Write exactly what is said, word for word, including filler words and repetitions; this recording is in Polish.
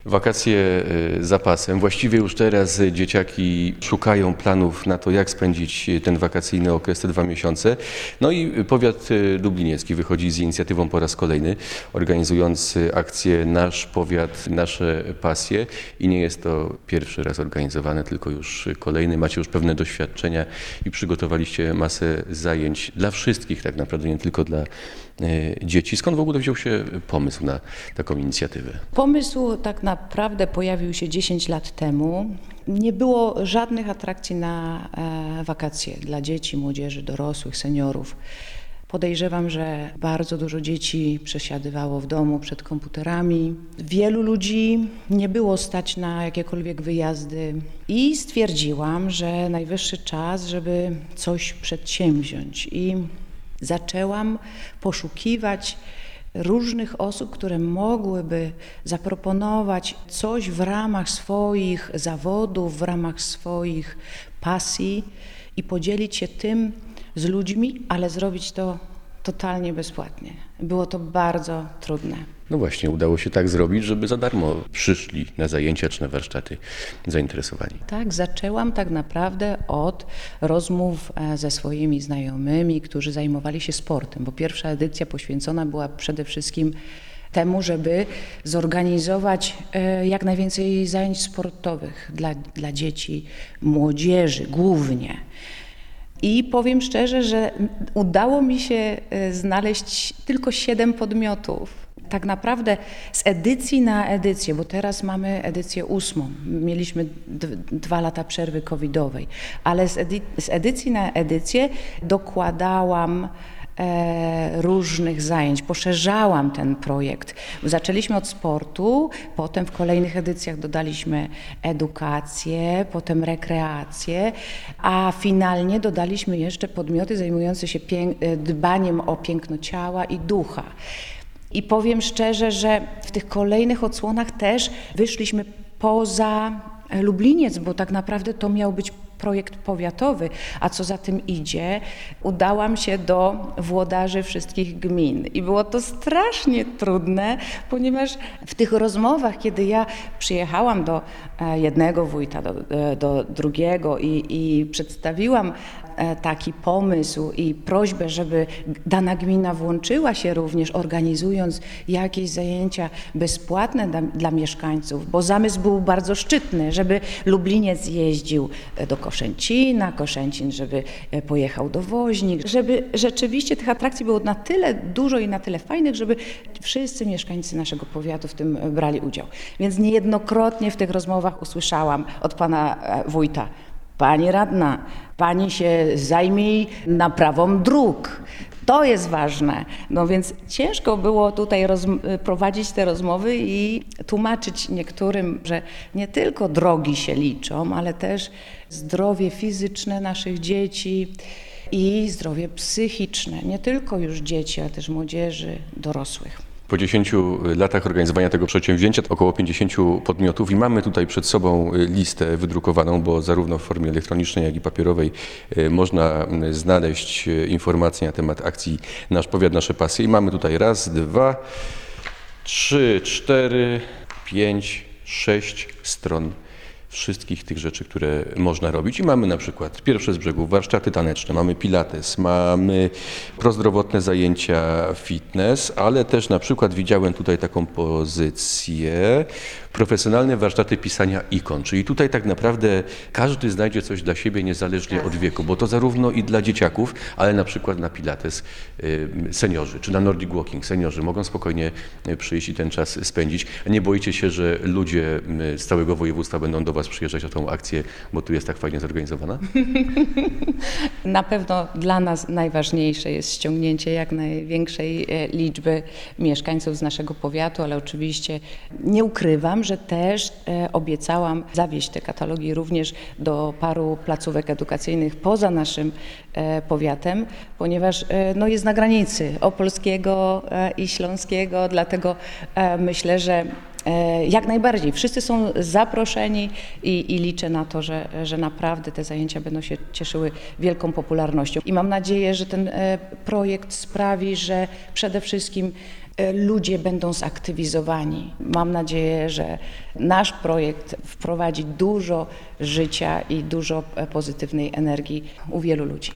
Wakacje za pasem. Właściwie już teraz dzieciaki szukają planów na to, jak spędzić ten wakacyjny okres, te dwa miesiące. No i powiat lubliniecki wychodzi z inicjatywą po raz kolejny, organizując akcję Nasz Powiat, Nasze Pasje. I nie jest to pierwszy raz organizowane, tylko już kolejny. Macie już pewne doświadczenia i przygotowaliście masę zajęć dla wszystkich, tak naprawdę, nie tylko dla dzieci. Skąd w ogóle wziął się pomysł na taką inicjatywę? Pomysł tak naprawdę pojawił się dziesięć lat temu. Nie było żadnych atrakcji na e, wakacje dla dzieci, młodzieży, dorosłych, seniorów. Podejrzewam, że bardzo dużo dzieci przesiadywało w domu przed komputerami. Wielu ludzi nie było stać na jakiekolwiek wyjazdy i stwierdziłam, że najwyższy czas, żeby coś przedsięwziąć. I zaczęłam poszukiwać różnych osób, które mogłyby zaproponować coś w ramach swoich zawodów, w ramach swoich pasji i podzielić się tym z ludźmi, ale zrobić to totalnie bezpłatnie. Było to bardzo trudne. No właśnie, udało się tak zrobić, żeby za darmo przyszli na zajęcia czy na warsztaty zainteresowani. Tak, zaczęłam tak naprawdę od rozmów ze swoimi znajomymi, którzy zajmowali się sportem, bo pierwsza edycja poświęcona była przede wszystkim temu, żeby zorganizować jak najwięcej zajęć sportowych dla, dla dzieci, młodzieży głównie. I powiem szczerze, że udało mi się znaleźć tylko siedem podmiotów. Tak naprawdę z edycji na edycję, bo teraz mamy edycję ósmą, mieliśmy d- dwa lata przerwy covidowej, ale z, edy- z edycji na edycję dokładałam e, różnych zajęć, poszerzałam ten projekt. Zaczęliśmy od sportu, potem w kolejnych edycjach dodaliśmy edukację, potem rekreację, a finalnie dodaliśmy jeszcze podmioty zajmujące się pię- dbaniem o piękno ciała i ducha. I powiem szczerze, że w tych kolejnych odsłonach też wyszliśmy poza Lubliniec, bo tak naprawdę to miał być projekt powiatowy, a co za tym idzie, udałam się do włodarzy wszystkich gmin i było to strasznie trudne, ponieważ w tych rozmowach, kiedy ja przyjechałam do jednego wójta, do, do drugiego i, i przedstawiłam taki pomysł i prośbę, żeby dana gmina włączyła się również, organizując jakieś zajęcia bezpłatne dla, dla mieszkańców, bo zamysł był bardzo szczytny, żeby Lubliniec jeździł do Koszęcina, Koszęcin, żeby pojechał do Woźnik, żeby rzeczywiście tych atrakcji było na tyle dużo i na tyle fajnych, żeby wszyscy mieszkańcy naszego powiatu w tym brali udział. Więc niejednokrotnie w tych rozmowach usłyszałam od pana wójta: Pani radna, pani się zajmie naprawą dróg. To jest ważne. No więc ciężko było tutaj roz- prowadzić te rozmowy i tłumaczyć niektórym, że nie tylko drogi się liczą, ale też zdrowie fizyczne naszych dzieci i zdrowie psychiczne. Nie tylko już dzieci, ale też młodzieży, dorosłych. Po dziesięciu latach organizowania tego przedsięwzięcia około pięćdziesięciu podmiotów i mamy tutaj przed sobą listę wydrukowaną, bo zarówno w formie elektronicznej, jak i papierowej można znaleźć informacje na temat akcji Nasz Powiat, Nasze Pasje. I mamy tutaj raz, dwa, trzy, cztery, pięć, sześć stron wszystkich tych rzeczy, które można robić. I mamy na przykład pierwsze z brzegu warsztaty taneczne, mamy pilates, mamy prozdrowotne zajęcia fitness, ale też na przykład widziałem tutaj taką pozycję, profesjonalne warsztaty pisania ikon, czyli tutaj tak naprawdę każdy znajdzie coś dla siebie niezależnie od wieku, bo to zarówno i dla dzieciaków, ale na przykład na pilates seniorzy, czy na Nordic Walking seniorzy mogą spokojnie przyjść i ten czas spędzić. Nie boicie się, że ludzie z całego województwa będą do was przyjeżdżać na tą akcję, bo tu jest tak fajnie zorganizowana? Na pewno dla nas najważniejsze jest ściągnięcie jak największej liczby mieszkańców z naszego powiatu, ale oczywiście nie ukrywam, że też obiecałam zawieźć te katalogi również do paru placówek edukacyjnych poza naszym powiatem, ponieważ no, jest na granicy opolskiego i śląskiego, dlatego myślę, że jak najbardziej. Wszyscy są zaproszeni i, i liczę na to, że, że naprawdę te zajęcia będą się cieszyły wielką popularnością. I mam nadzieję, że ten projekt sprawi, że przede wszystkim ludzie będą zaktywizowani. Mam nadzieję, że nasz projekt wprowadzi dużo życia i dużo pozytywnej energii u wielu ludzi.